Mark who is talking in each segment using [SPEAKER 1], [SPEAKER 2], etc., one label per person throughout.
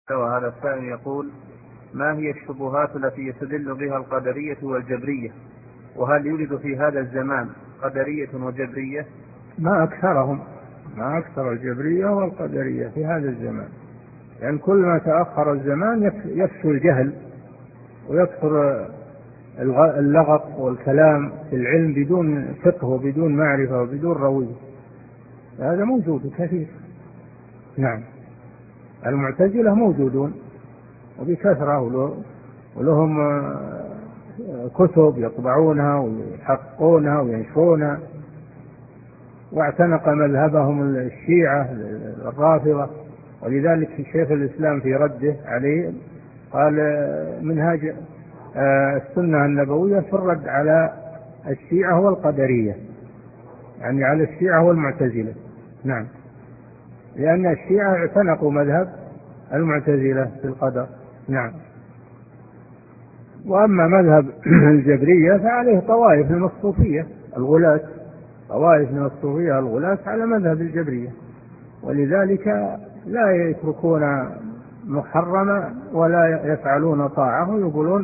[SPEAKER 1] وهذا السائل يقول: ما هي الشبهات التي يستدل بها القدرية والجبرية؟ وهل يوجد في هذا الزمان قدرية وجبرية؟
[SPEAKER 2] ما أكثرهم، ما أكثر الجبرية والقدرية في هذا الزمان، لأن كل ما تأخر الزمان يكثر الجهل ويكثر اللغط والكلام في العلم بدون فقه وبدون معرفة وبدون روية. هذا موجود كثير. نعم، المعتزلة موجودون وبكثرة، ولهم كتب يطبعونها ويحققونها وينشرونها، واعتنق مذهبهم الشيعة الرافضة. ولذلك شيخ الإسلام في رده عليه قال: منهاج السنة النبوية في الرد على الشيعة والقدرية، يعني على الشيعة والمعتزلة. نعم، لأن الشيعة اعتنقوا مذهب المعتزلة في القدر. نعم. وأما مذهب الجبرية فعليه طوائف من الصوفية الغلاة، طوائف من الصوفية الغلاة على مذهب الجبرية، ولذلك لا يتركون محرما ولا يفعلون طاعة، ويقولون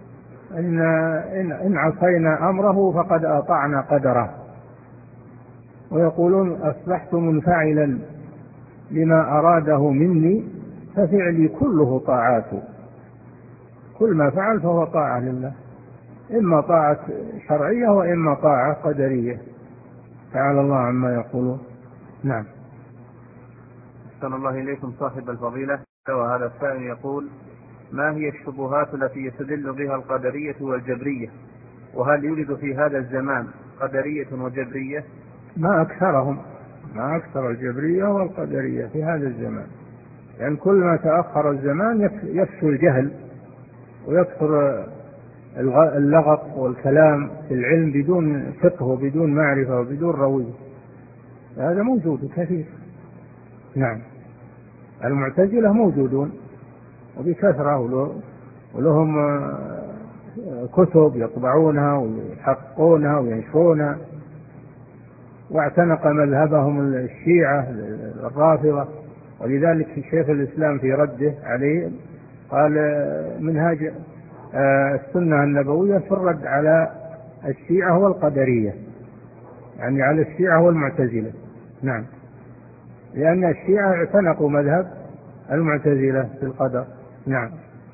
[SPEAKER 2] إن عصينا أمره فقد أطعنا قدره، ويقولون: أصبحت منفعلا لما أراده مني ففعلي كله طاعات. كل ما فعل فهو طاعة لله، إما طاعة شرعية وإما طاعة قدرية، تعالى الله عما يقولون. نعم.
[SPEAKER 1] أحسن الله إليكم صاحب الفضيلة. وهذا السائل يقول: ما هي الشبهات التي يستدل بها القدرية والجبرية؟ وهل يوجد في هذا الزمان قدرية وجبرية؟
[SPEAKER 2] ما أكثرهم، ما أكثر الجبرية والقدرية في هذا الزمان، لأن كل ما تأخر الزمان يكثر الجهل ويكثر اللغط والكلام في العلم بدون فقه وبدون معرفة وبدون روية. هذا موجود كثير. نعم، المعتزلة موجودون وبكثرة، ولهم كتب يطبعونها ويحققونها وينشرونها، واعتنق مذهبهم الشيعة الرافضة. ولذلك شيخ الإسلام في رده عليه قال: منهاج السنة النبوية في الرد على الشيعة والقدرية، يعني على الشيعة والمعتزلة. نعم، لأن الشيعة اعتنقوا مذهب المعتزلة في القدر. نعم.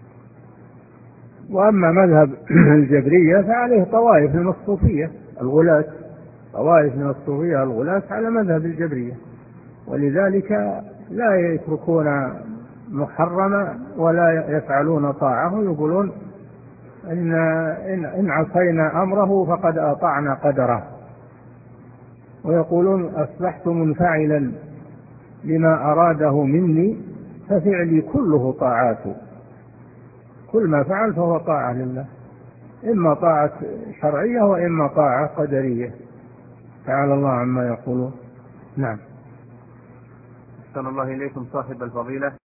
[SPEAKER 2] وأما مذهب الجبرية فعليه طوائف من الصوفية الغلاة، طوائف من الصوفية الغلاة على مذهب الجبرية، ولذلك لا يتركون محرما ولا يفعلون طاعة، ويقولون إن عصينا أمره فقد أطعنا قدره، ويقولون: أصبحت منفعلا لما أراده مني ففعلي كله طاعات. كل ما فعل فهو طاعة لله، إما طاعة شرعية وإما طاعة قدرية، تعالى الله عما يقولون. نعم.
[SPEAKER 1] أحسن الله إليكم صاحب الفضيلة.